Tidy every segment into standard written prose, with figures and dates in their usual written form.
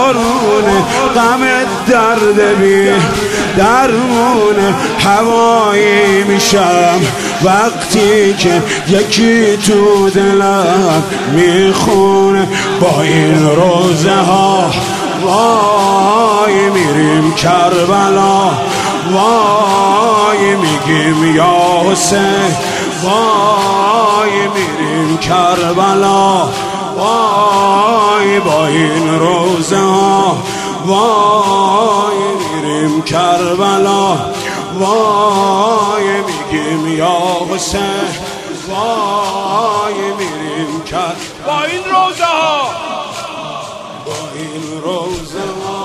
بارون غمت درد بی درمون هوایی میشم وقتی که یکی تو دلم میخونه. با این روزه ها وای میریم کربلا، وای میگیم یا حسین، وای میریم کربلا، وای با این روزه ها وای میریم کربلا، وای میگیم یا حسین، وای میریم کربلا. با این روزه ها، با این روزه ها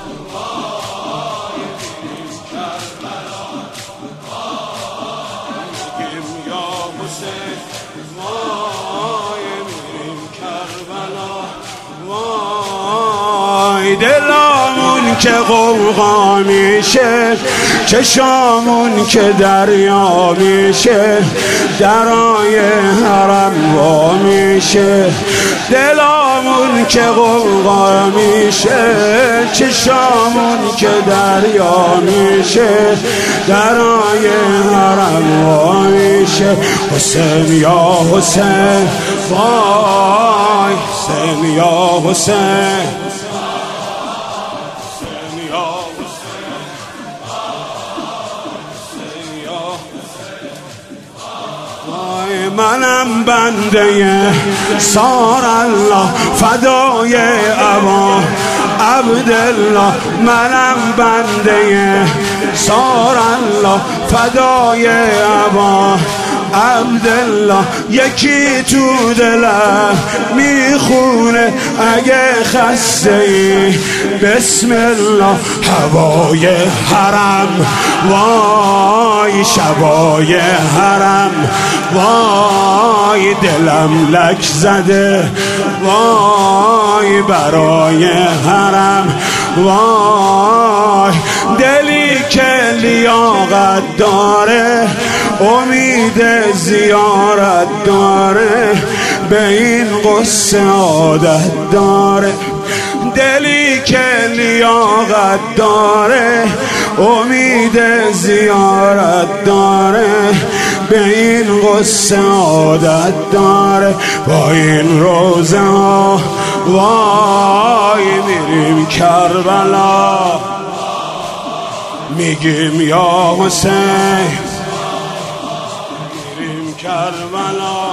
وای میریم کربلا، میگیم یا حسین، وای میریم کربلا. وای دلامون که غوغا میشه، چشامون که دریا میشه، درای حرم وا میشه. دلامون که غوغا میشه، چشامون که دریا میشه، درای حرم وا میشه. حسین یا حسین، وای حسین یا حسین، منم بنده سار الله فدای ابا عبدالله، منم بنده سار الله فدای ابا عبدالله. یکی تو دلم میخونه اگه خسته ای بسم الله. هوای حرم وای شبای حرم، وای دلم لک زده وای برای حرم. وای دلی که لیاقت داره امید زیارت داره، به این قصه عادت داره. دلی که لیاقت داره امید زیارت داره، به این قصه عادت داره. با این روزه ها وای میریم کربلا، میگیم یا حسین، میریم کربلا.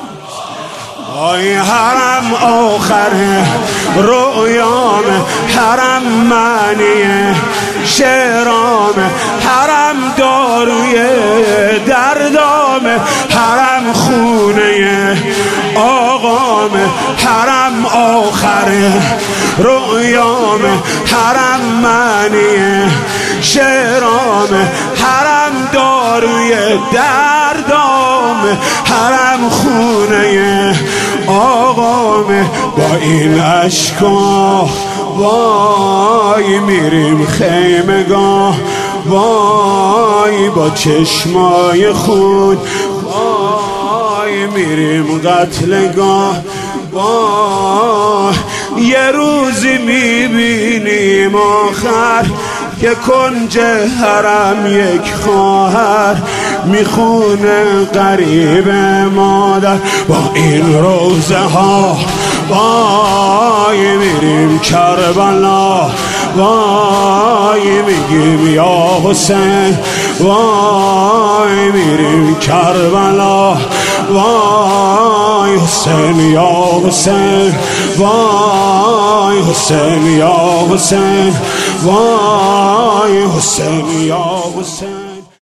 آی حرم آخره رویام، حرم معنیه شعرام، حرم داروی دردام، حرم خونه آقام، حرم آخره رویام، حرم معنیه شعرام، حرم داروی دردام، حرم خونه آقام. با این اشکا وای میریم خیمگاه، وای با چشمای خون وای میریم قتلگاه. وای یه روزی میبینیم آخر که کنج حرم یک خواهر میخونه غریب مادر. با این روزه ها وای میریم کربلا، وای میگیم یا حسین، وای میریم کربلا، وای حسین یا حسین، وای حسین یا حسین، وای حسین یا حسین.